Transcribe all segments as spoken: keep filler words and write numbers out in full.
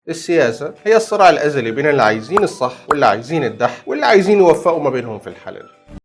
السياسة هي الصراع الأزلي بين اللي عايزين الصح واللي عايزين الدح واللي عايزين يوفقوا ما بينهم في الحلال.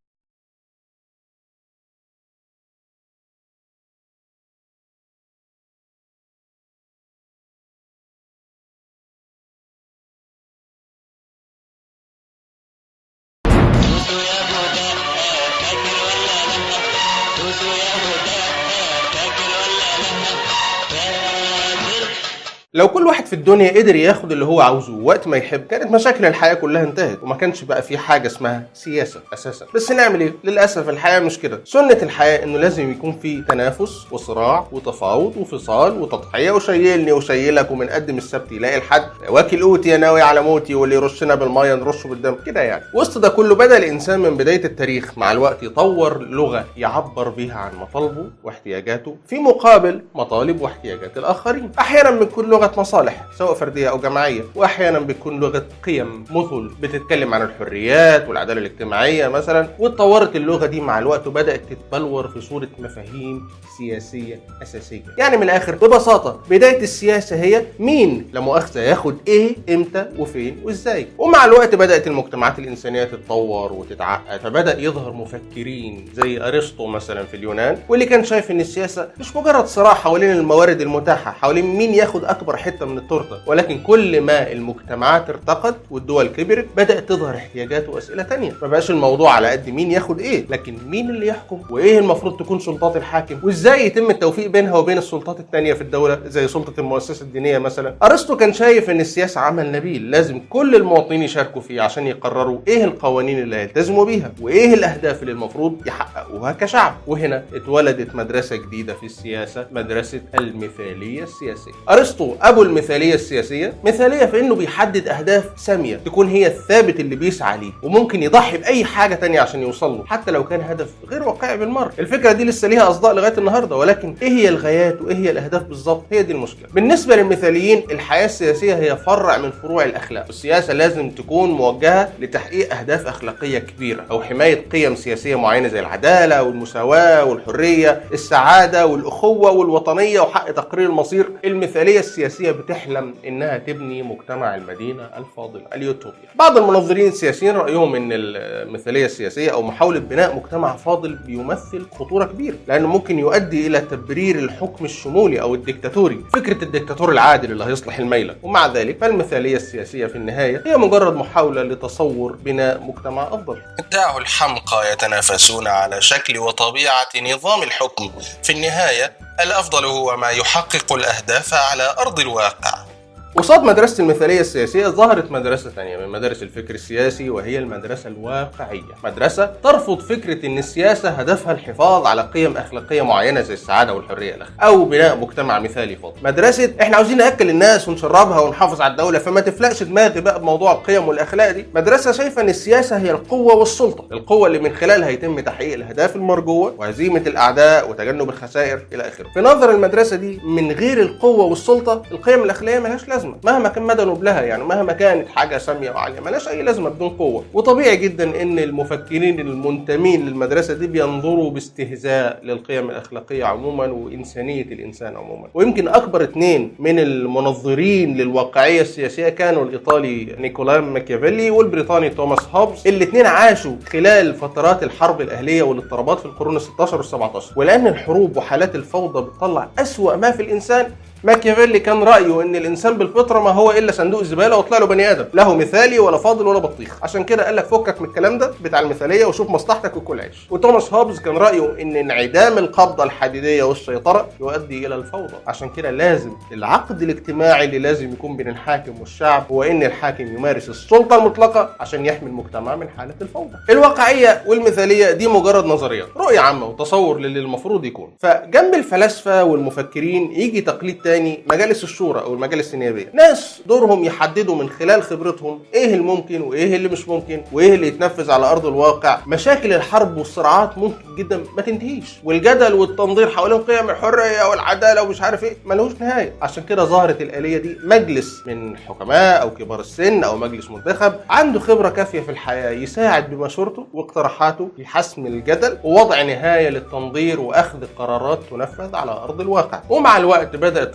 لو كل واحد في الدنيا قدر ياخد اللي هو عاوزه وقت ما يحب كانت مشاكل الحياة كلها انتهت وما كانش بقى في حاجة اسمها سياسة أساسا. بس نعمل ايه؟ للأسف الحياة مش كده. سنة الحياة انه لازم يكون في تنافس وصراع وتفاوض وفصال وتضحية وشيلني وشيلك ومن قدم السبت يلاقي الحد واكل قوتي يا ناوي على موتي واللي يرشنا بالمية نرشه بالدم كده يعني. وسط ده كله بدأ الإنسان من بداية التاريخ مع الوقت يطور لغة يعبر بيها عن مطالبه واحتياجاته في مقابل مطالب واحتياجات الآخرين. أحيانا بتكون لغة مصالح سواء فردية أو جماعية، وأحيانا بتكون لغة قيم مثل بتتكلم عن الحريات والعدالة الاجتماعية مثلا. واتطورت اللغة دي مع الوقت وبدأت تتبلور في صورة مفاهيم سياسية أساسية. يعني من الآخر ببساطة بداية السياسة هي مين لا مؤاخذة ياخد إيه إمتى وفين وإزاي. ومع الوقت بدأت المجتمعات الإنسانية تتطور وتتعقد، فبدأ يظهر مفكرين زي أرسطو مثلا في اليونان، واللي كان شايف إن السياسة مش مجرد صراع حوالين الموارد المتاحة، حوالين مين ياخد أكبر حتة من التورتة، ولكن كل ما المجتمعات ارتقت والدول كبرت بدأت تظهر احتياجات وأسئلة تانية. ما بقاش الموضوع على قد مين ياخد إيه، لكن مين اللي يحكم وإيه المفروض تكون سلطات الحاكم وإزاي يتم التوفيق بينها وبين السلطات التانية في الدولة زي سلطة المؤسسة الدينية مثلا. أرسطو كان شايف إن السياسة عمل نبيل لازم كل المواطنين يشاركوا فيه عشان يقرروا إيه القوانين اللي هيلتزموا بيها وإيه الأهداف اللي المفروض يحققوها كشعب. وهنا اتولدت مدرسة جديدة في السياسة، مدرسة المثالية السياسية. أرسطو أبو المثالية السياسية، مثالية في إنه بيحدد أهداف سامية تكون هي الثابت اللي بيسعى ليه وممكن يضحي بأي حاجة تانية عشان يوصل له حتى لو كان هدف غير واقعي بالمرة. الفكرة دي لسه ليها أصداء لغاية النهاردة، ولكن إيه هي الغايات وإيه هي الأهداف بالظبط هي دي المشكلة. بالنسبة للمثاليين الحياة السياسية هي فرع من فروع الأخلاق، والسياسة لازم تكون موجهة لتحقيق أهداف أخلاقية كبيرة أو حماية قيم سياسية معينة زي العدالة والمساواة والحرية، السعادة والأخوة والوطنية وحق تقرير المصير. المثالية السياسية بتحلم إنها تبني مجتمع المدينة الفاضلة اليوتوبيا. بعض المنظرين السياسيين رأيهم إن المثالية السياسية أو محاولة بناء مجتمع فاضل بيمثل خطورة كبيرة، لأنه ممكن يؤدي إلى تبرير الحكم الشمولي أو الدكتاتوري، فكرة الدكتاتور العادل اللي هيصلح الميلة. ومع ذلك فالمثالية السياسية في النهاية هي مجرد محاولة لتصور بناء مجتمع أفضل. الدعاة الحمقى يتنافسون على شكل وطبيعة نظام الحكم. في النهاية الأفضل هو ما يحقق الأهداف على أرض الواقع. قصاد مدرسة المثالية السياسية ظهرت مدرسة ثانية من مدارس الفكر السياسي، وهي المدرسة الواقعية. مدرسة ترفض فكرة ان السياسة هدفها الحفاظ على قيم اخلاقية معينة زي السعادة والحرية الأخ او بناء مجتمع مثالي فاضل. مدرسة احنا عاوزين ناكل الناس ونشربها ونحافظ على الدولة فما تفلقش دماغي بقى بموضوع القيم والاخلاق دي. مدرسة شايفة ان السياسة هي القوة والسلطة، القوة اللي من خلالها يتم تحقيق الاهداف المرجوة وهزيمة الاعداء وتجنب الخسائر الى اخره. في نظر المدرسة دي من غير القوة والسلطة القيم الاخلاقية ملهاش لازمة مهما كان مدى نبلها، يعني مهما كانت حاجة سامية وعالية ملهاش أي لازمة بدون قوة. وطبيعي جدا إن المفكرين المنتمين للمدرسة دي بينظروا باستهزاء للقيم الأخلاقية عموما وإنسانية الإنسان عموما. ويمكن أكبر اثنين من المنظرين للواقعية السياسية كانوا الإيطالي نيكولا ماكيافيلي والبريطاني توماس هوبز. الاثنين عاشوا خلال فترات الحرب الأهلية والاضطرابات في القرون الستاشر والسبعتاشر، ولأن الحروب وحالات الفوضى بتطلع أسوأ ما في الإنسان، ماكيافيلي كان رأيه ان الانسان بالفطرة ما هو الا صندوق الزبالة وطلع له بني ادم له مثالي ولا فاضل ولا بطيخ. عشان كده قال لك فكك من الكلام ده بتاع المثالية وشوف مصلحتك وكل عيش. وتوماس هوبز كان رأيه ان انعدام القبضة الحديدية والسيطرة يؤدي الى الفوضى. عشان كده لازم العقد الاجتماعي اللي لازم يكون بين الحاكم والشعب هو ان الحاكم يمارس السلطة المطلقة عشان يحمي المجتمع من حالة الفوضى. الواقعية والمثالية دي مجرد نظريات، رؤية عامة وتصور للي المفروض يكون. فجنب الفلاسفة والمفكرين يجي تقليد تاني، مجالس الشورى او المجالس النيابيه، ناس دورهم يحددوا من خلال خبرتهم ايه الممكن وايه اللي مش ممكن وايه اللي يتنفذ على ارض الواقع. مشاكل الحرب والصراعات ممكن جدا ما تنتهيش، والجدل والتنظير حوالين قيم الحريه والعداله ومش عارف ايه ملوش نهايه. عشان كده ظهرت الآلية دي، مجلس من حكماء او كبار السن او مجلس منتخب عنده خبره كافيه في الحياه يساعد بمشورته واقتراحاته في حسم الجدل ووضع نهايه للتنظير واخذ قرارات تنفذ على ارض الواقع. ومع الوقت بدات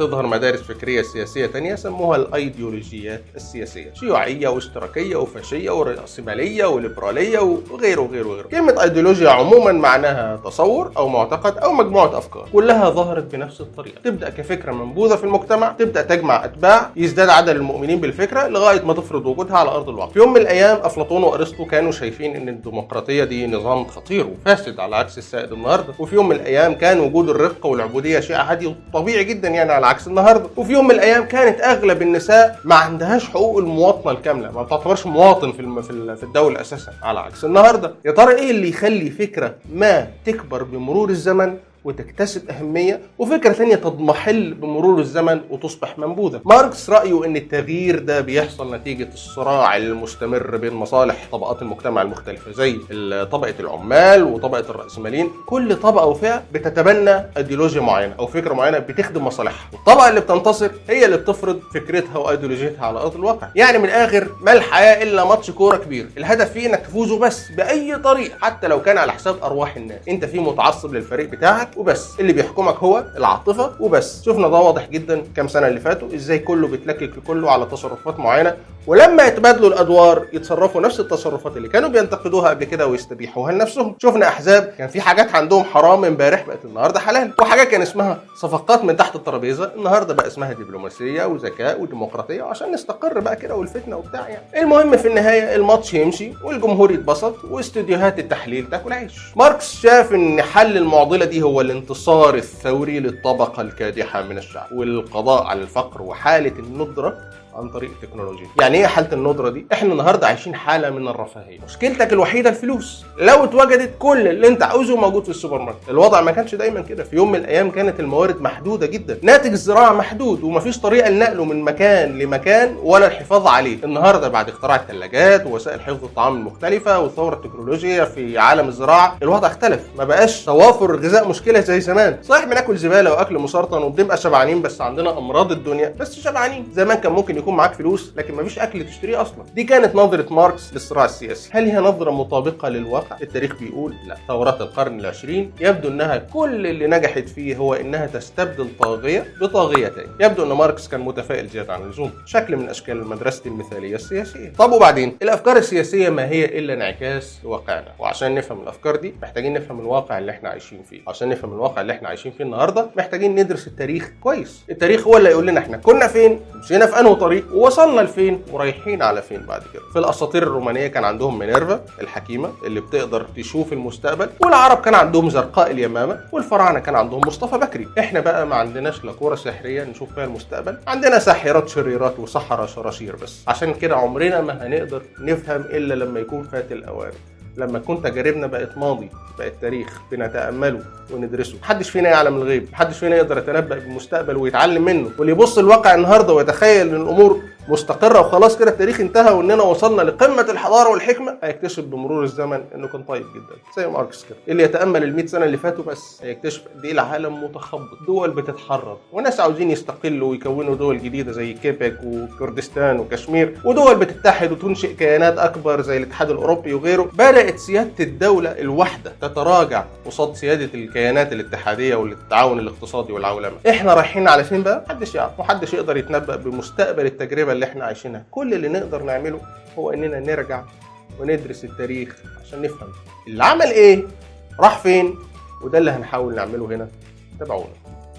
تظهر مدارس فكريه سياسيه تانية سموها الايديولوجيات السياسيه، شيوعيه واشتراكيه وفاشيه ورأسماليه وليبراليه وغيره وغيره وغيره. كلمه ايديولوجيا عموما معناها تصور او معتقد او مجموعه افكار كلها ظهرت بنفس الطريقه، تبدا كفكره منبوذه في المجتمع، تبدا تجمع اتباع، يزداد عدد المؤمنين بالفكره لغايه ما تفرض وجودها على ارض الواقع. في يوم من الايام افلاطون وارسطو كانوا شايفين ان الديمقراطيه دي نظام خطير وفاسد على عكس السائد النهارده، وفي يوم من الايام كان وجود الرق والعبوديه شيء عادي وطبيعي جدا يعني على عكس النهارده، وفي يوم من الايام كانت اغلب النساء ما عندهاش حقوق المواطنه الكامله، ما بتعتبرش مواطن في الم... في الدوله اساسا على عكس النهارده. يا ترى ايه اللي يخلي فكره ما تكبر بمرور الزمن وتكتسب أهمية وفكرة ثانية تضمحل بمرور الزمن وتصبح منبوذة؟ ماركس رأيه أن التغيير ده بيحصل نتيجة الصراع المستمر بين مصالح طبقات المجتمع المختلفة زي طبقة العمال وطبقة الرأسماليين. كل طبقة وفئة بتتبنى أيديولوجيا معينة أو فكرة معينة بتخدم مصالحها، والطبقة اللي بتنتصر هي اللي بتفرض فكرتها وأيديولوجيتها على أرض الواقع. يعني من الآخر ما الحياة إلا ماتش كورة كبير، الهدف فيه إنك تفوزه بس بأي طريقة حتى لو كان على حساب أرواح الناس. أنت فيه متعصب للفريق بتاعك وبس، اللي بيحكمك هو العاطفه وبس. شفنا ده واضح جدا كام سنه اللي فاتوا، ازاي كله بيتلكك لكله على تصرفات معينه، ولما يتبادلوا الادوار يتصرفوا نفس التصرفات اللي كانوا بينتقدوها قبل كده ويستبيحوها لنفسهم. شفنا احزاب كان في حاجات عندهم حرام امبارح بقت النهارده حلال، وحاجات كان اسمها صفقات من تحت الترابيزه النهارده بقى اسمها دبلوماسيه وذكاء وديمقراطيه عشان نستقر بقى كده والفتنه وبتاع. يعني المهم في النهايه الماتش يمشي والجمهور يتبسط واستوديوهات التحليل تاكل عيش. ماركس شاف ان حل المعضله دي هو الانتصار الثوري للطبقه الكادحه من الشعب والقضاء على الفقر وحاله الندره عن طريق التكنولوجيا. يعني ايه حاله الندره دي؟ احنا النهارده عايشين حاله من الرفاهيه، مشكلتك الوحيده الفلوس. لو اتوجدت كل اللي انت عاوزه موجود في السوبر ماركت. الوضع ما كانش دايما كده، في يوم من الايام كانت الموارد محدوده جدا، ناتج الزراعه محدود ومفيش طريقه لنقله من مكان لمكان ولا الحفاظ عليه. النهارده بعد اختراع الثلاجات ووسائل حفظ الطعام المختلفه والثوره التكنولوجيه في عالم الزراعه الوضع اختلف، ما بقاش توافر الغذاء مشكله زي زمان. صحيح بناكل زباله واكل مسرطن وبنبقى شبعانين بس عندنا امراض الدنيا بس شبعانين. زمان كان ممكن يكون معاك فلوس لكن مفيش اكل تشتريه اصلا. دي كانت نظره ماركس للصراع السياسي. هل هي نظره مطابقه للواقع؟ التاريخ بيقول لا. ثورات القرن العشرين يبدو انها كل اللي نجحت فيه هو انها تستبدل طاغيه بطاغيه تاني. يبدو ان ماركس كان متفائل زياده عن اللزوم، شكل من اشكال المدرسه المثاليه السياسيه. طب وبعدين الافكار السياسيه ما هي الا انعكاس لواقعنا، وعشان نفهم الافكار دي محتاجين نفهم الواقع اللي احنا عايشين فيه. عشان نفهم الواقع اللي احنا عايشين فيه النهارده محتاجين ندرس التاريخ كويس. التاريخ هو اللي يقول لنا احنا كنا فين، مشينا في انهي طريق، ووصلنا لفين، ورايحين على فين بعد كده. في الاساطير الرومانيه كان عندهم مينيرفا الحكيمه اللي بتقدر تشوف المستقبل، والعرب كان عندهم زرقاء اليمامه، والفراعنه كان عندهم مصطفى بكري. احنا بقى ما عندناش لا كوره سحريه نشوف فيها المستقبل، عندنا ساحرات شريرات وسحرة شراشير بس. عشان كده عمرنا ما هنقدر نفهم الا لما يكون فات الاوان، لما تكون تجاربنا بقت ماضي، بقت تاريخ بنتأمله وندرسه. محدش فينا يعلم الغيب، محدش فينا يقدر يتنبأ بالمستقبل ويتعلم منه، واللي يبص الواقع النهارده ويتخيل ان الامور مستقره وخلاص كده التاريخ انتهى واننا وصلنا لقمه الحضاره والحكمه، هيكتشف بمرور الزمن انه كان طيب جدا زي ماركس كده. اللي يتامل ال مئة سنه اللي فاتوا بس هيكتشف قد ايه العالم متخبط، دول بتتحرر وناس عاوزين يستقلوا ويكونوا دول جديده زي كيبك وكردستان وكشمير، ودول بتتحد وتنشئ كيانات اكبر زي الاتحاد الاوروبي وغيره. بدات سياده الدوله الواحده تتراجع قصاد سياده الكيانات الاتحاديه والتعاون الاقتصادي والعولمه. احنا رايحين على فين بقى؟ محدش يعرف، محدش يقدر يتنبأ بمستقبل التجربه اللي احنا عايشينها. كل اللي نقدر نعمله هو اننا نرجع وندرس التاريخ عشان نفهم اللي عمل ايه، راح فين، وده اللي هنحاول نعمله هنا. تابعونا.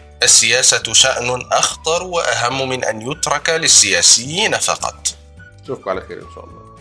السياسة شأن أخطر وأهم من أن يترك للسياسيين فقط. اشوفكم على خير ان شاء الله.